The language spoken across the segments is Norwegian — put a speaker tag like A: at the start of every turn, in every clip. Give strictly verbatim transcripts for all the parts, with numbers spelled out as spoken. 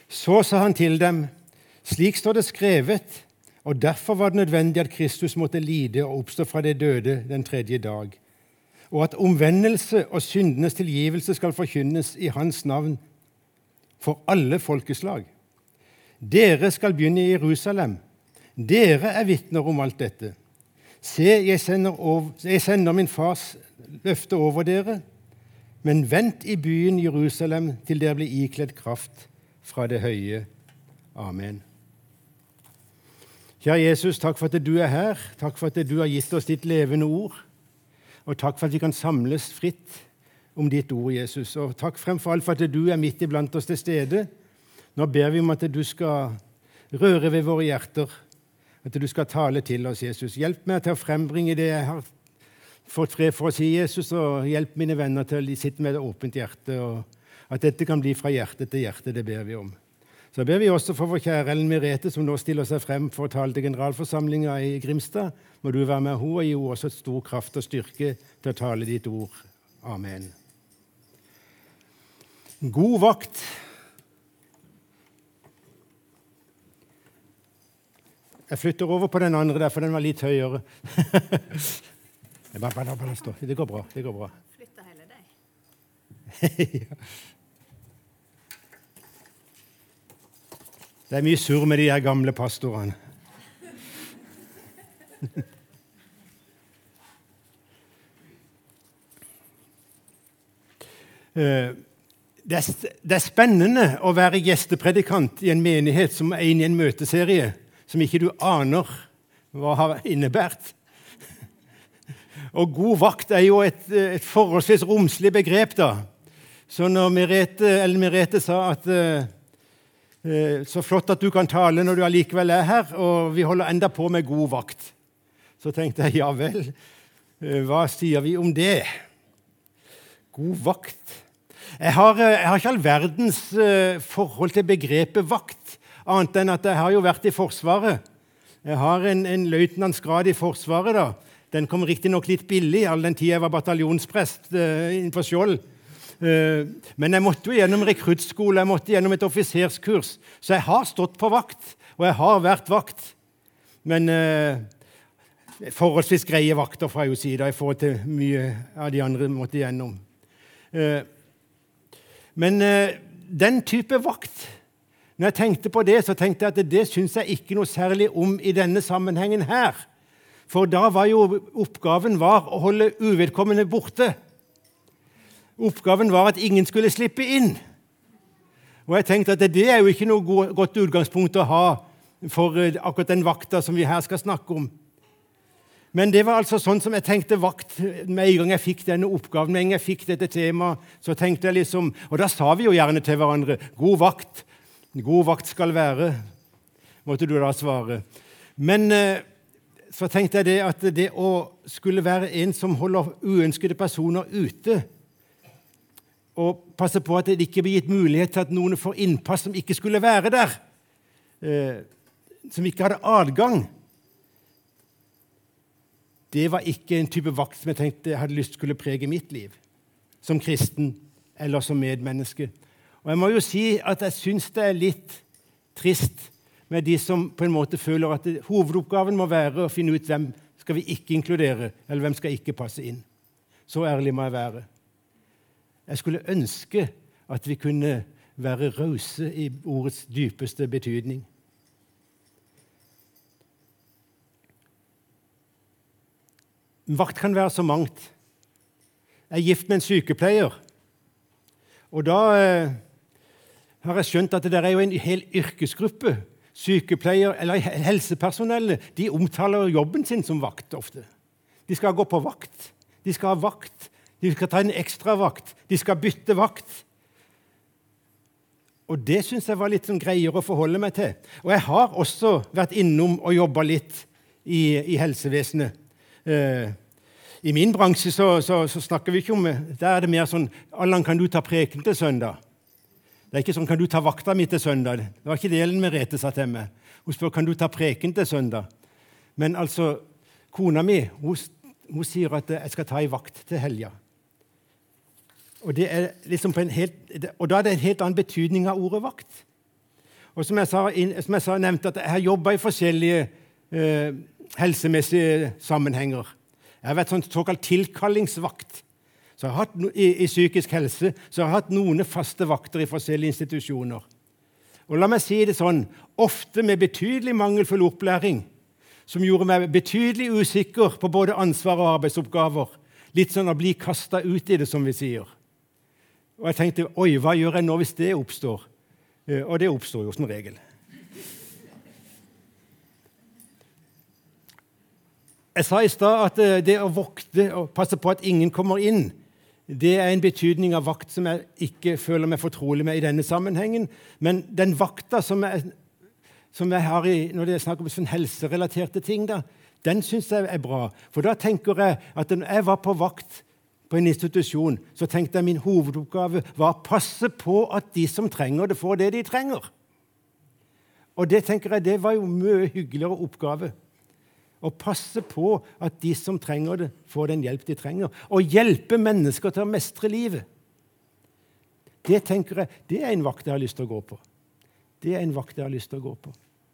A: Så sa han til dem, slik står det skrevet, og derfor var det nødvendig at Kristus måtte lide og oppstå fra de døde den tredje dag, og at omvendelse og syndenes tilgivelse skal forkynnes i hans navn for alle folkeslag. Dere skal begynne i Jerusalem. Dere er vitner om alt dette. Se, jeg sender, over, jeg sender min fars løfte over dere, men vent i byen Jerusalem til dere blir ikledd kraft fra det høye. Amen. Kjære Jesus, takk for at du er her. Takk for at du har gitt oss ditt levende ord. Og takk for at vi kan samles fritt om ditt ord, Jesus. Og takk fremfor alt for at du er midt iblant oss til stede. Nå ber vi om at du skal røre ved våre hjerter, at du skal tale til oss, Jesus. Hjelp meg til å frembringe det jeg har fått fred for å si, Jesus, og hjelp mine venner til å sitte med et åpent hjerte, og at dette kan bli fra hjerte til hjerte, det ber vi om. Så ber vi også for vår kjære Ellen Merete, som nå stiller seg frem for å tale til generalforsamlingen i Grimstad. Må du være med henne og gi henne også et stor kraft og styrke til å tale ditt ord. Amen. God vakt. Jeg flytter over på den andre der, for den var litt høyere. bare, bare, bare stå. Det går bra, det går bra.
B: Flytter hele deg.
A: Ja. Det er mye surr med de her gamle pastorene. Det er, det er spennende å være gjestepredikant i en menighet som er inne i en møteserie som ikke du aner hva har innebært. Og god vakt er jo et, et forholdsvis romslig begrep da. Så når Merete, eller Merete sa at så flott at du kan tale når du allikevel er her, og vi holder enda på med god vakt. Så tenkte jeg, ja vel, hva sier vi om det? God vakt. Jeg har, jeg har ikke all verdens forhold til begrepet vakt, annet enn at jeg har jo vært i Forsvaret. Jeg har en, en løytnantsgrad i Forsvaret da. Den kom riktig nok litt billig, all den tid jeg var bataljonsprest uh, innenfor Skjold. Uh, men jeg måtte jo gjennom rekruttskole, jeg måtte gjennom et offiserskurs, så jeg har stått på vakt, og jeg har vært vakt. Men uh, forholdsvis greie vakter fra jeg jo si da, i forhold til mye av de andre måtte gjennom. Uh, men uh, den type vakt, når jeg tenkte på det, så tenkte jeg at det synes jeg ikke noe særlig om i denne sammenhengen her. For da var jo oppgaven var å holde uvedkommende borte. Oppgaven var at ingen skulle slippe inn. Og jeg tenkte at det er jo ikke noe godt utgangspunkt å ha for akkurat den vakta som vi her skal snakke om. Men det var altså sånn som jeg tenkte vakt med en gang jeg fikk denne oppgaven, med en gang jeg fikk dette temaet, så tenkte jeg liksom, og da sa vi jo gjerne til hverandre, god vakt, god vakt skal være, måtte du da svare. Men så tenkte jeg det at det å skulle være en som holder uønskede personer ute, og passe på at det ikke blir gitt mulighet til at noen får innpass som ikke skulle være der, eh, som ikke hadde adgang, det var ikke en type vakt som jeg tenkte jeg hadde lyst til å skulle prege mitt liv, som kristen eller som medmenneske. Og jeg må jo si at jeg synes det er litt trist med de som på en måte føler at det, hovedoppgaven må være å finne ut hvem skal vi ikke inkludere, eller hvem skal ikke passe inn. Så ærlig må jeg være. Jeg skulle ønske at vi kunne være rause i ordets dypeste betydning. Vakt kan være så mangt. Jeg er gift med en sykepleier, og da eh, har jeg skjønt at det der er jo en hel yrkesgruppe, sykepleier eller helsepersonellet, de omtaler jobben sin som vakt ofte. De skal gå på vakt, de skal ha vakt, de skal ta en ekstra vakt, de skal bytte vakt. Og det synes jeg var litt sånn greier å forholde meg til. Og jeg har også vært innom og jobbet litt i, i helsevesenet. Eh, I min bransje så, så, så snakker vi ikke om, der er det mer sånn, Allan, kan du ta preken til søndag? Det er ikke sånn, kan du ta vakta mi til søndag? Det var ikke det Ellen Merete sa til meg. Hun spør, kan du ta preken til søndag? Men altså, kona mi, hun, hun sier at jeg skal ta i vakt til helga. Og, det er liksom på en helt, og da er det en helt annen betydning av ordet vakt. Og som jeg, sa, som jeg sa, nevnte, at jeg har jobbet i forskjellige eh, helsemessige sammenhenger. Jeg har vært sånn såkalt tilkallingsvakt. Så jeg har hatt, i, I psykisk helse så jeg har hatt noen faste vakter i forskjellige institusjoner. Og la meg si det sånn, ofte med betydelig mangelfull opplæring, som gjorde meg betydelig usikker på både ansvar og arbeidsoppgaver. Litt sånn å bli kastet ut i det, som vi sier. Og jeg tenkte, oi, hva gjør jeg nå hvis det oppstår? Og det oppstår jo som regel. Jeg sa i stad at det å vokte og passe på at ingen kommer inn, det er en betydning av vakt som jeg ikke føler meg fortrolig med i denne sammenhengen. Men den vakta som jeg, som jeg har i, når det er snakk om sånn helserelaterte ting, da, den synes jeg er bra. For da tenker jeg at når jeg var på vakt på en institusjon, så tenkte jeg min hovedoppgave var å passe på at de som trenger det, får det de trenger. Og det tenker jeg, det var jo mye hyggeligere oppgave. Å passe på at de som trenger det, får den hjelp de trenger. Og hjelpe mennesker til å mestre livet. Det tenker jeg, det er en vakt jeg har lyst til å gå på. Det er en vakt jeg har lyst til å gå på.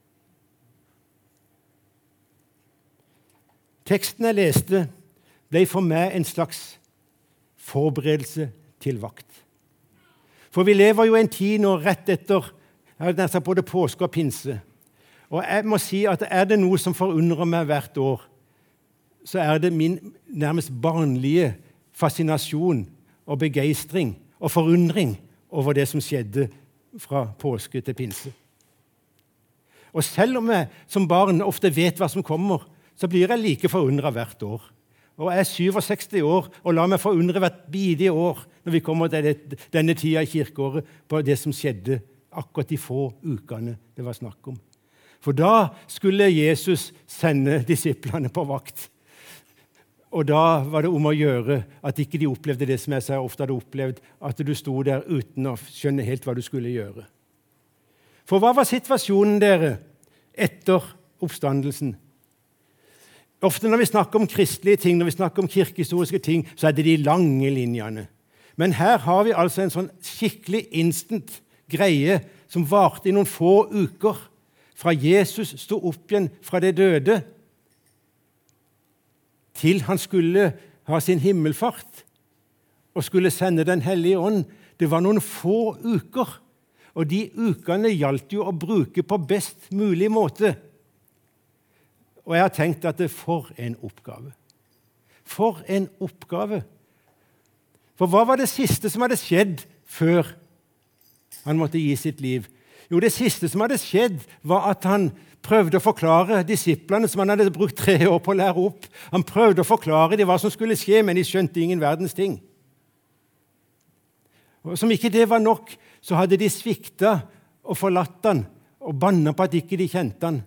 A: Teksten jeg leste ble for meg en slags forberedelse til vakt. For vi lever jo en tid nå rett etter både påske og pinse. Og jeg må si at er det noe som forundrer meg hvert år, så er det min nærmest barnlige fascinasjon og begeistring og forundring over det som skjedde fra påske til pinse. Og selv om jeg som barn ofte vet hva som kommer, så blir jeg like forundret hvert år. Og jeg er syvogseksti år og lar meg forundre hvert bidige år når vi kommer til denne tida i kirkeåret på det som skjedde akkurat de få ukene det var snakk om. For da skulle Jesus sende disiplene på vakt. Og da var det om å gjøre at ikke de opplevde det som jeg så ofte hadde opplevd, at du sto der uten å skjønne helt hva du skulle gjøre. For hva var situasjonen dere etter oppstandelsen? Ofte når vi snakker om kristelige ting, når vi snakker om kirkehistoriske ting, så er det de lange linjene. Men her har vi altså en sånn skikkelig instant greie som varte i noen få uker, fra Jesus stod opp igjen fra det døde, til han skulle ha sin himmelfart og skulle sende Den hellige ånd. Det var noen få uker, og de ukene gjaldt jo å bruke på best mulig måte. Og jeg har tenkt at det for en oppgave. For en oppgave. For hva var det siste som hadde skjedd før han måtte gi sitt liv? Jo, det siste som hadde skjedd, var at han prøvde å forklare disiplene som han hadde brukt tre år på å lære opp. Han prøvde å forklare dem hva som skulle skje, men de skjønte ingen verdens ting. Og som ikke det var nok, så hadde de svikta og forlatt han og banna på at ikke de kjente han.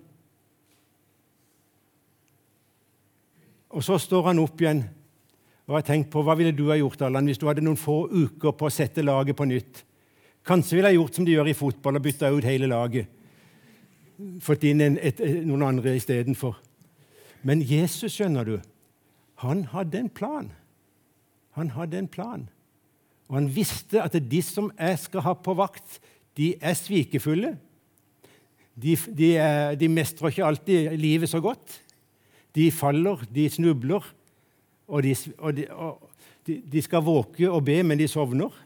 A: Og så står han opp igjen, og jeg har tenkt på, hva ville du ha gjort, Allan, hvis du hadde noen få uker på å sette laget på nytt? Kanskje ville jeg gjort som de gjør i fotball og bytta ut hele laget. Fått inn en, et, noen andre i stedet for. Men Jesus, skjønner du, han hadde en plan. Han hadde en plan. Og han visste at de som jeg skal ha på vakt, de er svikefulle. De, de, er, de mestrer ikke alltid livet så godt. De faller, de snubler, og de, og de, og de, de skal våke og be, men de sovner.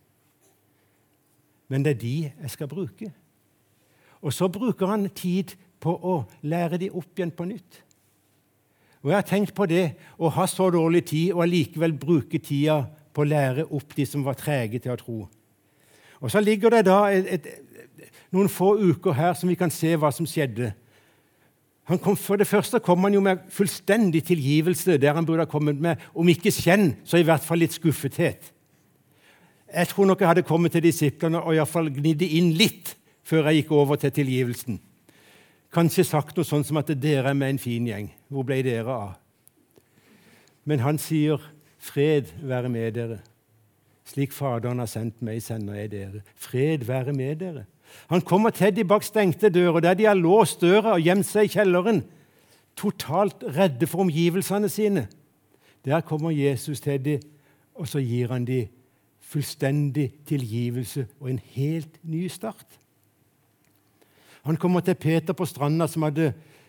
A: Men det er de jeg skal bruke. Og så bruker han tid på å lære de opp igjen på nytt. Og jeg har tenkt på det, å ha så dårlig tid, og allikevel bruke tida på å lære opp de som var trege til å tro. Og så ligger det da et, et, noen få uker her som vi kan se hva som skjedde. Han kom, for det første kom han jo med fullstendig tilgivelse, der han burde ha kommet med, om ikke skjenn, så i hvert fall litt skuffethet. Jeg tror nok jeg hadde kommet til disiplene og i hvert fall gnidde inn litt før jeg gikk over til tilgivelsen. Kanskje sagt noe sånn som at dere er med en fin gjeng. Hvor ble dere av? Men han sier, fred være med dere. Slik Faderen har sendt meg, sender jeg dere. Fred være med dere. Han kommer til de bak stengte dører, der de har låst døra og gjemt seg i kjelleren, totalt redde for omgivelsene sine. Der kommer Jesus til de, og så gir han de fullstendig tilgivelse og en helt ny start. Han kommer til Peter på stranda som hadde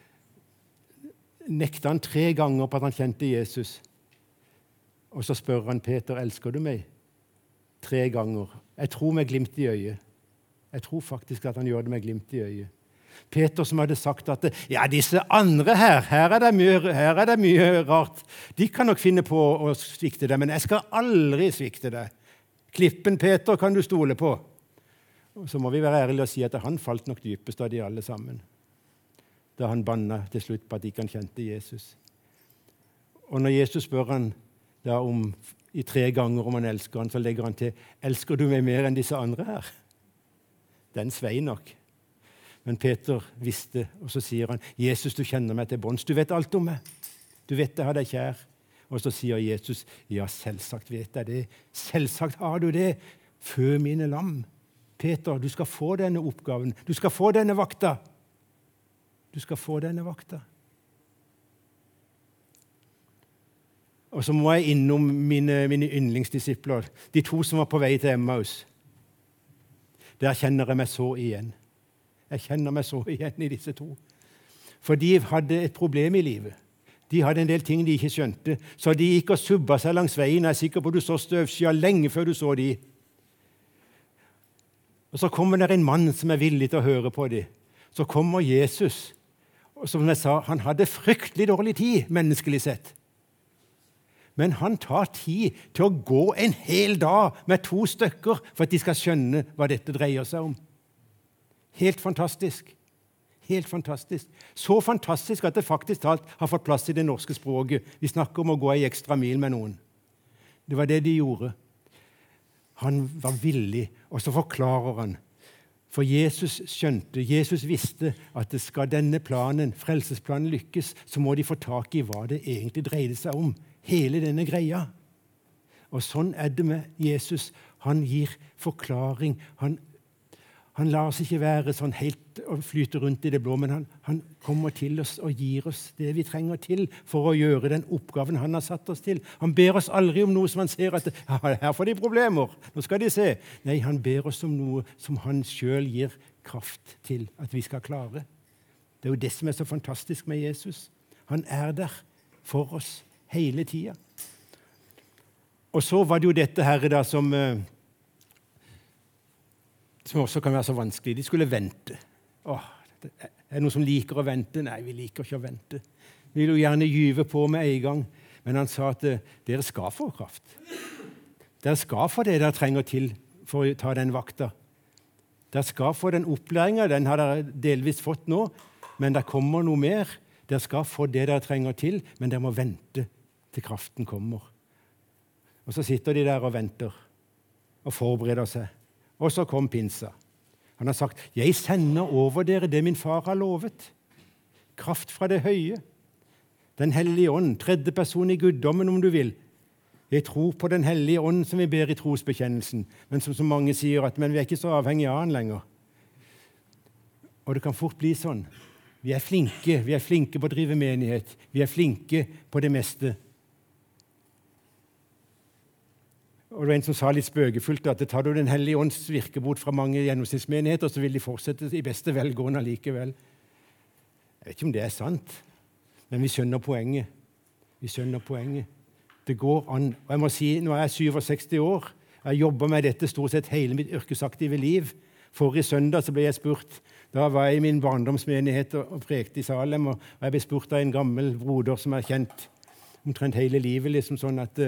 A: nektet han tre ganger på at han kjente Jesus. Og så spør han Peter, elsker du meg? Tre ganger. Jeg tror med glimt i øyet. Jeg tror faktisk at han gjør det med glimt i øyet. Peter som hadde sagt at ja, disse andre her, her er det mye, her er det mye rart. De kan nok finne på å svikte deg, men jeg skal aldri svikte deg. Klippen Peter kan du stole på. Og så må vi være ærlige og si at han falt nok dypest av de alle sammen. Da han bannet til slutt på at ikke han kjente Jesus. Og når Jesus spør han da om i tre ganger om han elsker han, så legger han til, elsker du meg mer enn disse andre her? Den svei nok. Men Peter visste, og så sier han, Jesus, du kjenner meg til bånds. Du vet alt om meg. Du vet jeg har deg kjær. Og så sier Jesus, ja, selvsagt vet jeg det. Selvsagt har du det. Fø mine lam. Peter, du skal få denne oppgaven. Du skal få denne vakta. Du skal få denne vakta. Og så må jeg innom mine, mine yndlingsdisipler, de to som var på vei til Emmaus. Der kjenner jeg meg så igjen. Jeg kjenner meg så igjen i disse to. For de hadde et problem i livet. De hadde en del ting de ikke skjønte, så de gikk og subba seg langs veien. Jeg er sikker på at du så støvskya lenge før du så de. Og så kommer det en mann som er villig til å høre på dem. Så kommer Jesus, og som jeg sa, han hadde fryktelig dårlig tid, menneskelig sett. Men han tar tid til å gå en hel dag med to stykker for at de skal skjønne hva dette dreier seg om. Helt fantastisk. Helt fantastisk. Så fantastisk at det faktisk talt har fått plass i det norske språket. Vi snakker om å gå en ekstra mil med noen. Det var det de gjorde. Han var villig, og så forklarer han. For Jesus skjønte, Jesus visste at det skal denne planen, frelsesplanen lykkes, så må de få tak i hva det egentlig dreide seg om. Hele denne greia. Og sånn er det med Jesus. Han gir forklaring. Han, han lar oss ikke være sånn helt og flyte rundt i det blå, men han, han kommer til oss og gir oss det vi trenger til for å gjøre den oppgaven han har satt oss til. Han ber oss aldri om noe som han ser at ja, her får de problemer. Nå skal de se. Nei, han ber oss om noe som han selv gir kraft til at vi skal klare. Det er jo det som er så fantastisk med Jesus. Han er der for oss hele tida. Og så var det jo dette her da som, som også kan være så vanskelig. De skulle vente. Åh, er det noen som liker å vente? Nei, vi liker ikke å vente. Vi vil jo gjerne gyve på med en gang. Men han sa at dere skal få kraft. Dere skal få det dere trenger til for å ta den vakta. Dere skal få den opplæringen, den har dere delvis fått nå, men det kommer noe mer. Dere skal få det dere trenger til, men dere må vente til kraften kommer. Og så sitter de der og venter og forbereder seg. Og så kom pinsa. Han har sagt, jeg sender over dere det min far har lovet. Kraft fra det høye. Den hellige ånd, tredje person i guddommen om du vil. Jeg tror på den hellige ånd som vi ber i trosbekjennelsen, men som så mange sier at men vi er ikke så avhengige av han lenger. Og det kan fort bli sånn. Vi er flinke, vi er flinke på å drive menighet. Vi er flinke på det meste. Og det var en som sa litt spøkefullt at det tar du den hellige ånds virkebot fra mange gjennomsnittsmenigheter, så vil de fortsette i beste velgående likevel. Jeg vet ikke om det er sant, men vi skjønner poenget. Vi skjønner poenget. Det går an. Og jeg må si, nå er jeg syvogseksti år. Jeg jobber med dette stort sett hele mitt yrkesaktive liv. Forrige søndag så ble jeg spurt. Da var jeg i min barndomsmenighet og prekte i Salem, og jeg ble spurt av en gammel broder som er kjent omtrent hele livet, liksom sånn at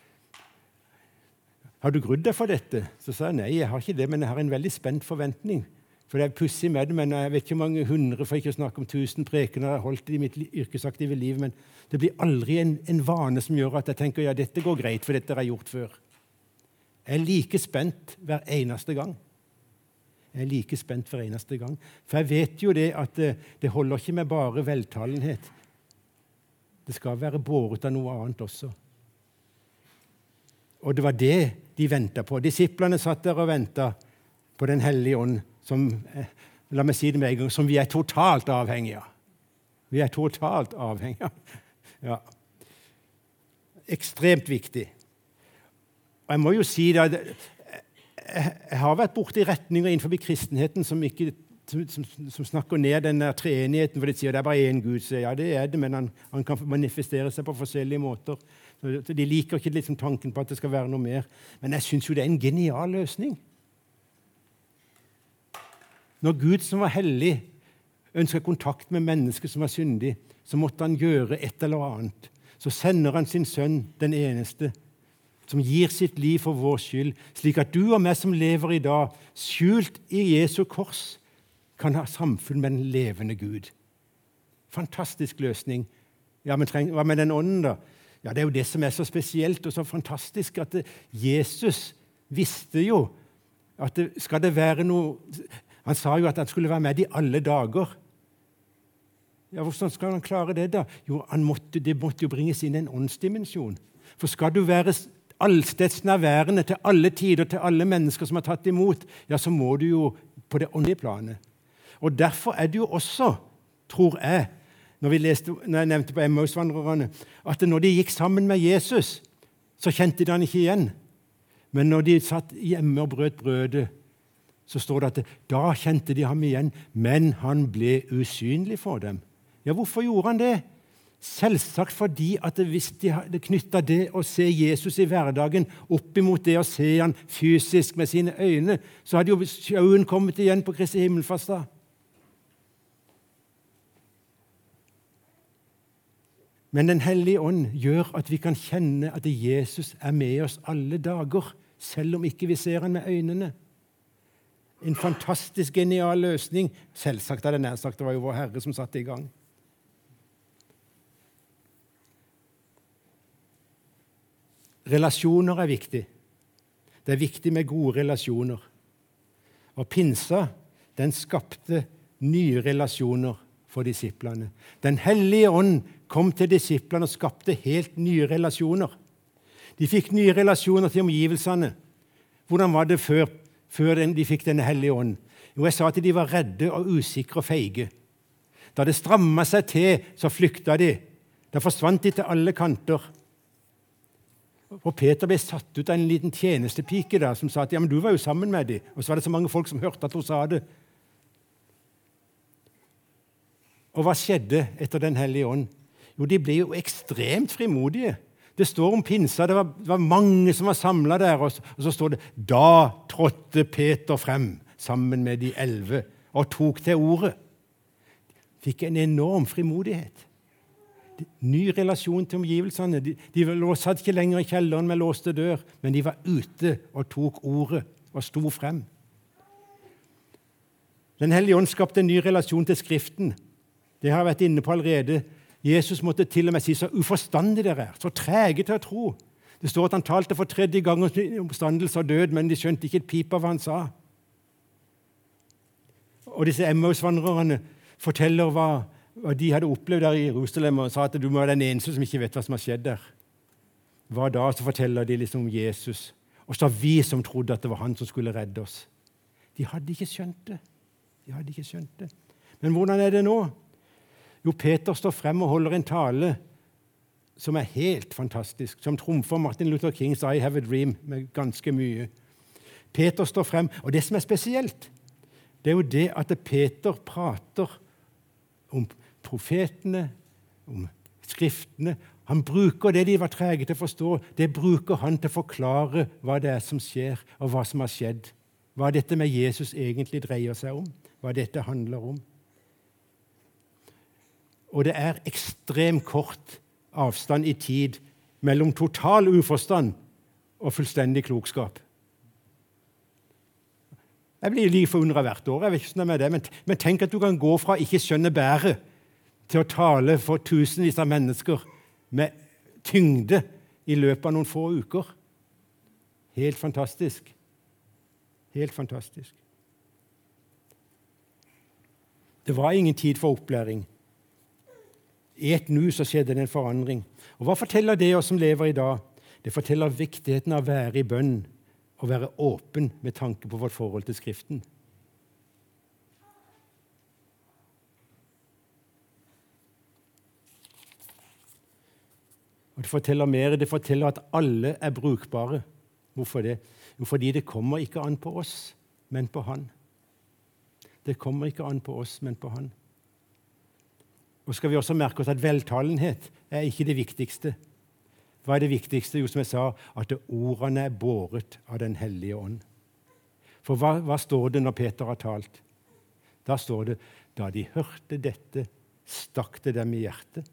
A: har du grudd deg for dette? Så sa jeg, nei, jeg har ikke det, men jeg har en veldig spent forventning. For det er pussig med det, men jeg vet ikke hvor mange hundre, for ikke å snakke om tusen prekener jeg har holdt i mitt yrkesaktive liv, men det blir aldri en, en vane som gjør at jeg tenker, ja, dette går greit, for dette har jeg gjort før. Jeg er like spent hver eneste gang. Jeg er like spent hver eneste gang. For jeg vet jo det at det, det holder ikke med bare veltalenhet. Det skal være båret av noe annet også. Og det var det de ventet på. Disiplene satt der og ventet på den hellige ånd, som, la meg si det med en gang, som vi er totalt avhengige av. Vi er totalt avhengige av. Ja. Ekstremt viktig. Og jeg må jo si det, jeg har vært borte i retninger innenfor kristenheten som ikke som, som, som snakker ned den der treenigheten, for de sier det er bare én Gud. Så ja, det er det, men han, han kan manifestere seg på forskjellige måter. Så de liker ikke liksom tanken på at det skal være noe mer. Men jeg synes jo det er en genial løsning. Når Gud som var hellig ønsker kontakt med mennesker som var syndig, så måtte han gjøre et eller annet. Så sender han sin sønn, den eneste, som gir sitt liv for vår skyld, slik at du og meg som lever i dag, skjult i Jesu kors, kan ha samfunn med den levende Gud. Fantastisk løsning. Ja, men treng, hva med den ånden da? Ja, det er jo det som er så spesielt og så fantastisk, at det, Jesus visste jo at det, skal det være noe... Han sa jo at han skulle være med i alle dager. Ja, hvordan skal han klare det da? Jo, han måtte, det måtte jo bringes inn en åndsdimensjon. For skal du være allstedsnærværende til alle tider, til alle mennesker som har tatt imot, ja, så må du jo på det åndelige planet. Og derfor er det jo også, tror jeg, når, vi leste, når jeg nevnte på Emmausvandrerne, at når de gikk sammen med Jesus, så kjente de han ikke igjen. Men når de satt hjemme og brøt brødet, så står det at da kjente de ham igjen, men han ble usynlig for dem. Ja, hvorfor gjorde han det? Selvsagt fordi at hvis de hadde knyttet det å se Jesus i hverdagen opp imot det å se han fysisk med sine øyne, så hadde jo sjøen kommet igjen på Kristi himmelfartsdag. Men Den hellige ånd gjør at vi kan kjenne at Jesus er med oss alle dager, selv om ikke vi ser han med øynene. En fantastisk genial løsning. Selvsagt er det nær sagt, det var jo vår Herre som satte i gang. Relasjoner er viktig. Det er viktig med gode relasjoner. Og pinsa, den skapte nye relasjoner for disiplene. Den hellige ånd kom til disiplene og skapte helt nye relasjoner. De fikk nye relasjoner til omgivelsene. Hvordan var det før, før de fikk denne hellige ånd? Jo, jeg sa at de var redde og usikre og feige. Da det strammet seg til, så flykta de. Da forsvant de til alle kanter. Og Peter ble satt ut av en liten tjenestepike der, som sa at ja, men du var jo sammen med dem. Og så var det så mange folk som hørte at hun sa det. Og hva skjedde etter den hellige ånd? Jo, de ble jo ekstremt frimodige. Det står om pinsa, det var, det var mange som var samlet der, og så, og så står det, da trådte Peter frem sammen med de elve og tok til ordet. Fikk en enorm frimodighet. Ny relasjon til omgivelsene. De, de satt ikke lenger i kjelleren med låste dør, men de var ute og tok ordet og sto frem. Den hellige ånd skapte en ny relasjon til Skriften. Det har jeg vært inne på allerede. Jesus måtte til og med si så uforstandig dere er, så trege til å tro. Det står at han talte for tredje gang om oppstandelse og død, men de skjønte ikke et pip av hva han sa. Og disse Emmausvandrerne forteller hva, hva de hadde opplevd der i Jerusalem, og sa at du må være den eneste som ikke vet hva som har skjedd der. Hva da? Så forteller de liksom om Jesus. Og så vi som trodde at det var han som skulle redde oss. De hadde ikke skjønt det. De hadde ikke skjønt det. Men hvordan er det nå? Jo, Peter står frem og holder en tale som er helt fantastisk, som trumfer Martin Luther Kings I Have a Dream med ganske mye. Peter står frem, og det som er spesielt, det er jo det at Peter prater om profetene, om skriftene. Han bruker det de var trege til å forstå, det bruker han til å forklare hva det er som skjer, og hva som har skjedd. Hva dette med Jesus egentlig dreier seg om, hva dette handler om. Og det er ekstremt kort avstand i tid mellom total uforstand og fullstendig klokskap. Jeg blir like forundret hvert år, jeg vet ikke hvordan det er med det, men, men tenk at du kan gå fra ikke skjønne bæret til å tale for tusenvis av mennesker med tyngde i løpet av noen få uker. Helt fantastisk. Helt fantastisk. Det var ingen tid for opplæring. I et nu så skjedde det en forandring. Og hva forteller det oss som lever i dag? Det forteller viktigheten av å være i bønn og være åpen med tanke på vårt forhold til Skriften. Og det forteller mer, det forteller at alle er brukbare. Hvorfor det? Jo, fordi det kommer ikke an på oss, men på Han. Det kommer ikke an på oss, men på han. Og skal vi også merke oss at veltalenhet er ikke det viktigste. Hva er det viktigste? Jo, som jeg sa, at ordene er båret av Den hellige ånd. For hva, hva står det når Peter har talt? Da står det, da de hørte dette, stakk det dem i hjertet.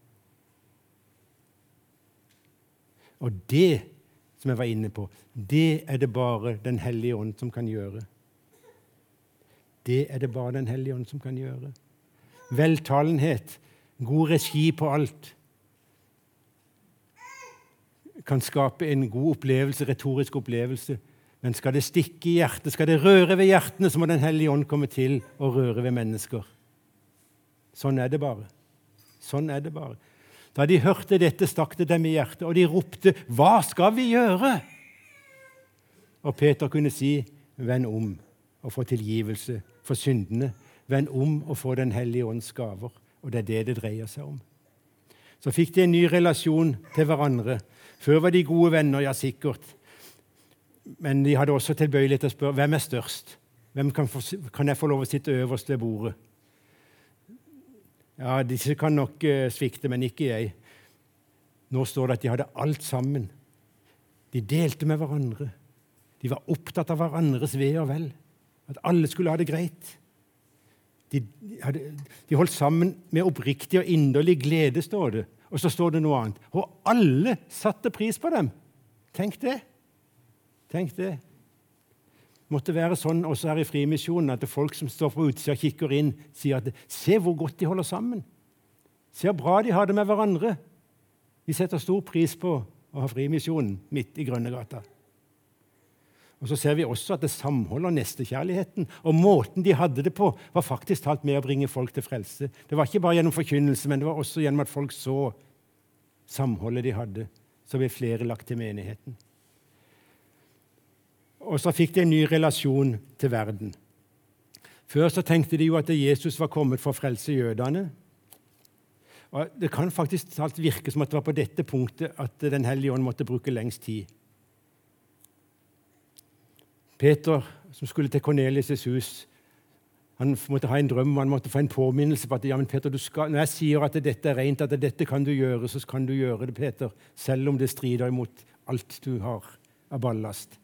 A: Og det, som jeg var inne på, det er det bare Den hellige ånd som kan gjøre. Det er det bare Den hellige ånd som kan gjøre. Veltalenhet, god regi på alt, kan skape en god opplevelse, retorisk opplevelse. Men skal det stikke i hjertet, skal det røre ved hjertene, så må Den hellige ånd komme til å røre ved mennesker. Sånn er det bare. Sånn er det bare. Da de hørte dette, stakk det dem i hjertet, og de ropte, hva skal vi gjøre? Og Peter kunne si, vend om og få tilgivelse for syndene. Vend om og få Den hellige ånds gaver. Og det er det det dreier seg om. Så fikk de en ny relasjon til hverandre. Før var de gode venner, ja sikkert. Men de hadde også tilbøyelighet til å spørre, hvem er størst? Hvem kan, få, kan jeg få lov å sitte øverst ved bordet? Ja, disse kan nok uh, svikte, men ikke jeg. Nå står det at de hadde alt sammen. De delte med hverandre. De var opptatt av hverandres ve og vel. At alle skulle ha det greit. De, hadde, de holdt sammen med oppriktig og inderlig glede, står det. Og så står det noe annet. Og alle satte pris på dem. Tenk det. Tenk det. Måtte være sånn også her i Frimisjonen, at folk som står på utsida og kikker inn, sier at se hvor godt de holder sammen. Se hvor bra de har det med hverandre. Vi setter stor pris på å ha Frimisjonen midt i Grønnegata. Og så ser vi også at det samholder nestekjærligheten. Og måten de hadde det på, var faktisk talt med å bringe folk til frelse. Det var ikke bare gjennom forkynnelse, men det var også gjennom at folk så samholdet de hadde. Så ble flere lagt til menigheten. Og så fikk de en ny relasjon til verden. Før så tenkte de jo at Jesus var kommet for å frelse jødene. Og det kan faktisk talt virke som at det var på dette punktet at Den hellige ånd måtte bruke lengst tid. Peter, som skulle til Kornelius' hus, han måtte ha en drøm, og han måtte få en påminnelse på at ja, men Peter, du skal, når jeg sier at dette er rent, at dette kan du gjøre, så kan du gjøre det, Peter, selv om det strider imot alt du har av ballast.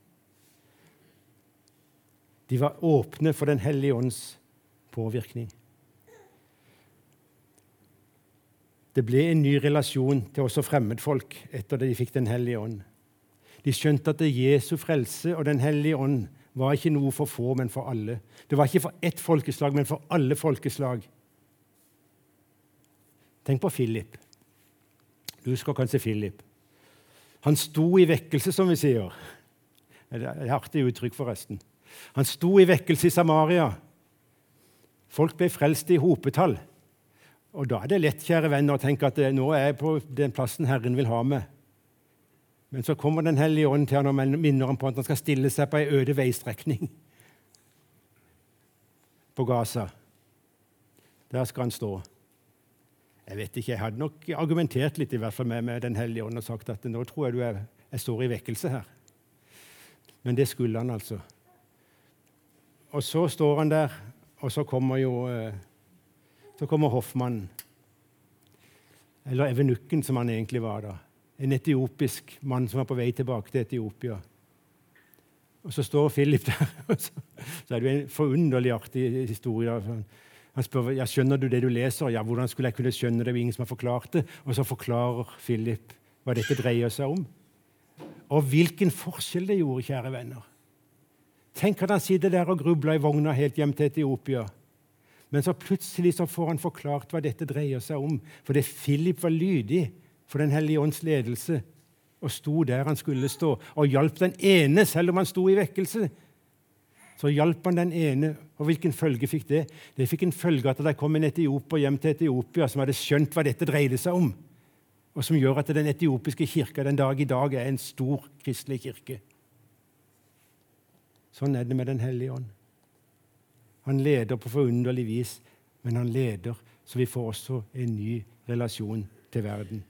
A: De var åpne for Den hellige ånds påvirkning. Det ble en ny relasjon til også fremmedfolk etter at de fikk Den hellige ånd. De skjønte at det Jesu frelse og Den hellige ånd var ikke noe for få, men for alle. Det var ikke for ett folkeslag, men for alle folkeslag. Tenk på Philip. Du husker kanskje Philip. Han sto i vekkelse, som vi sier. Det er et artig uttrykk forresten. Han sto i vekkelse i Samaria. Folk ble frelst i hopetall. Og da er det lett, kjære venner, å tenke at nå er jeg på den plassen Herren vil ha meg. Men så kommer Den hellige ånd til han og minner ham på at han skal stille seg på en øde veistrekning på Gaza. Der skal han stå. Jeg vet ikke, jeg hadde nok argumentert litt i hvert fall med, med Den hellige ånd og sagt at nå tror jeg du er, jeg står i vekkelse her. Men det skulle han altså. Og så står han der, og så kommer jo så kommer Hoffmannen. Eller evenukken, som han egentlig var da. En etiopisk mann som var på vei tilbake til Etiopia. Og så står Philip der, og så, så er det en forunderlig artig historie. Han spør, ja, skjønner du det du leser? Ja, hvordan skulle jeg kunne skjønne det? Det er ingen som har forklart det. Og så forklarer Philip hva dette dreier seg om. Og hvilken forskjell det gjorde, kjære venner. Tenk at han sitter der og grubler i vogna helt hjem til Etiopia. Men så plutselig så får han forklart hva dette dreier seg om. For det Philip var lydig for Den hellige ånds ledelse, og sto der han skulle stå, og hjalp den ene, selv om han sto i vekkelse. Så hjalp han den ene, og hvilken følge fikk det? Det fikk en følge at det kom en etioper hjem til Etiopia som hadde skjønt hva dette dreide seg om, og som gjør at den etiopiske kirka den dag i dag er en stor kristelig kirke. Sånn er det med Den hellige ånd. Han leder på forunderlig vis, men han leder så vi får også en ny relasjon til verden.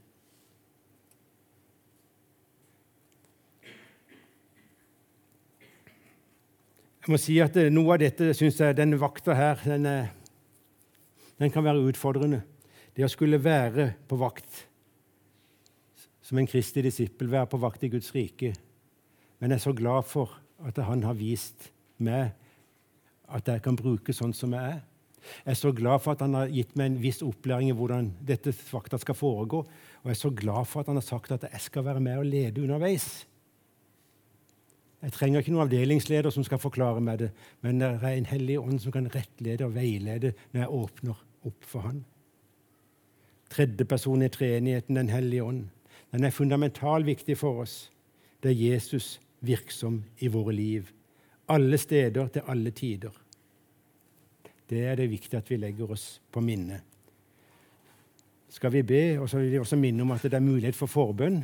A: Jeg må si at noe av dette synes jeg denne vakta her, den, er, den kan være utfordrende. Det å skulle være på vakt som en kristig disippel, være på vakt i Guds rike. Men jeg er så glad for at han har vist meg at jeg kan bruke sånn som jeg er. Jeg er så glad for at han har gitt meg en viss opplæring i hvordan dette vakta skal foregå. Og jeg er så glad for at han har sagt at jeg skal være med og lede underveis. Jeg trenger ikke noen avdelingsleder som skal forklare meg det, men det er en hellig ånd som kan rettlede og veilede når jeg åpner opp for han. Tredje person i treenigheten, den hellige ånd. Den er fundamentalt viktig for oss. Det er Jesus virksom i våre liv. Alle steder til alle tider. Det er det viktig at vi legger oss på minne. Skal vi be, og så vil vi også minne om at det er mulighet for forbønn.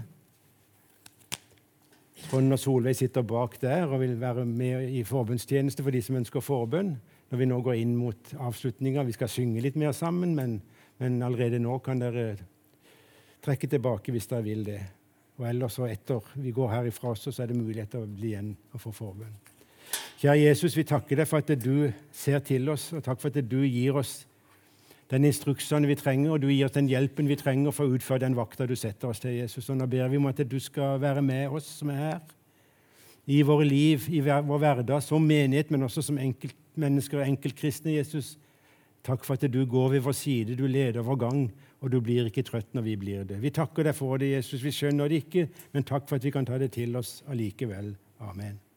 A: Trond og Solveig sitter bak der og vil være med i forbønnstjeneste for de som ønsker forbønn. Når vi nå går inn mot avslutninger, vi skal synge litt mer sammen, men, men allerede nå kan dere trekke tilbake hvis dere vil det. Og ellers så etter vi går herifra også, så er det mulighet til å bli igjen og få forbønn. Kjære Jesus, vi takker deg for at du ser til oss, og takk for at du gir oss den instruksen vi trenger, og du gir oss den hjelpen vi trenger for å utføre den vakta du setter oss til, Jesus. Og nå ber vi om at du skal være med oss som er her, i våre liv, i vår hverdag, som menighet, men også som enkeltmennesker og enkeltkristne, Jesus. Takk for at du går ved vår side, du leder vår gang, og du blir ikke trøtt når vi blir det. Vi takker deg for det, Jesus. Vi skjønner det ikke, men takk for at vi kan ta det til oss allikevel. Amen.